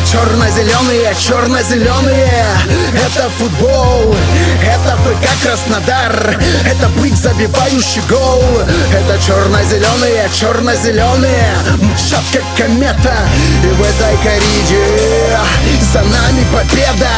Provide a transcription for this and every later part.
черно-зеленые, черно-зеленые. Это футбол, это ФК Краснодар, это бык, забивающий гол. Это черно-зеленые, черно-зеленые, мчат как комета. И в этой кориде за нами победа.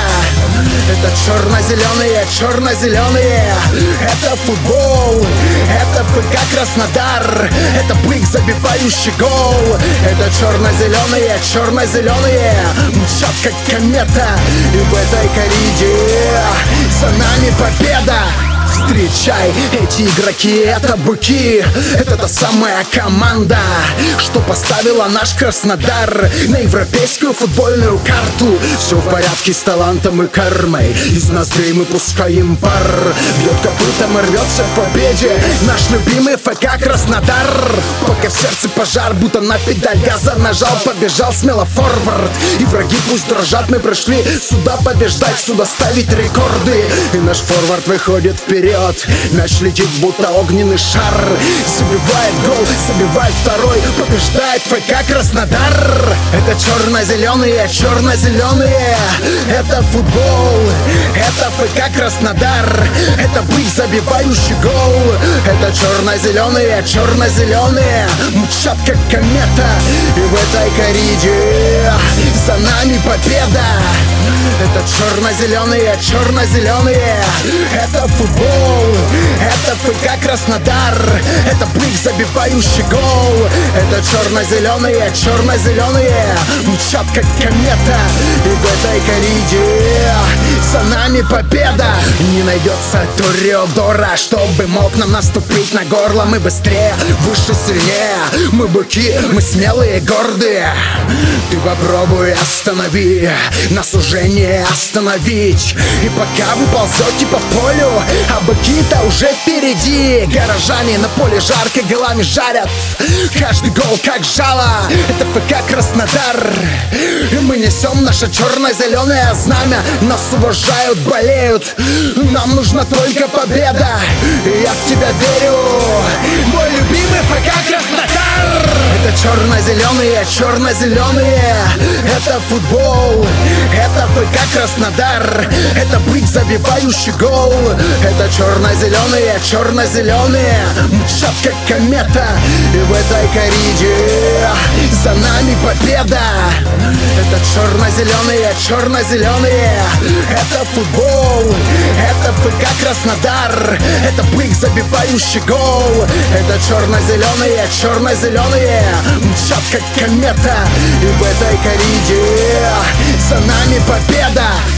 Это черно-зеленые, черно-зеленые. Это футбол, это ФК Краснодар, это бык, забивающий гол. Это черно-зеленые, черно-зеленые, мчат как комета. И в этой кориде за нами победа. Встречай, эти игроки, это быки. Это та самая команда, что поставила наш Краснодар на европейскую футбольную карту. Все в порядке с талантом и кармой, из ноздрей мы пускаем пар. Бьет копытом и рвется к победе наш любимый ФК Краснодар. Пока в сердце пожар, будто на педаль газа нажал, побежал смело форвард. И враги пусть дрожат, мы пришли сюда побеждать, сюда ставить рекорды. И наш форвард выходит вперед, мяч летит, будто огненный шар. Забивает гол, забивает второй, побеждает ФК Краснодар. Это черно-зеленые, черно-зеленые. Это футбол, это ФК Краснодар, это бык, забивающий гол. Это черно-зеленые, черно-зеленые, мчат как комета. И в этой кориде за нами победа. Это черно-зеленые, черно-зеленые. Это футбол, это ФК Краснодар, это бык, забивающий гол. Это черно-зеленые, черно-зеленые, мчат как комета. И в этой кориде за нами победа. Не найдется Ториодора, чтобы мог нам наступить на горло. Мы быстрее, выше, сильнее. Мы быки, мы смелые, гордые. Ты попробуй останови, нас уже не остановить. И пока вы ползете по полю, а быки-то уже впереди. Горожане на поле жарко, голами жарят. Каждый гол как жало. Это ФК Краснодар. И мы несем наше черно-зеленое знамя. Нас уважают, болеют. Нам нужна только победа. И я в тебя верю, мой любимый ФК Краснодар. Это черно-зеленые, черно-зеленые. Это футбол, это ФК Краснодар, это бык, забивающий гол. Это черно-зеленые, черно-зеленые, мчат как комета. И в этой кориде за нами победа. Это черно-зеленые, черно-зеленые. Это футбол, это ФК Краснодар, это бык, забивающий гол. Это черно-зеленые, черно-зеленые, мчат как комета. И в этой кориде за нами победа.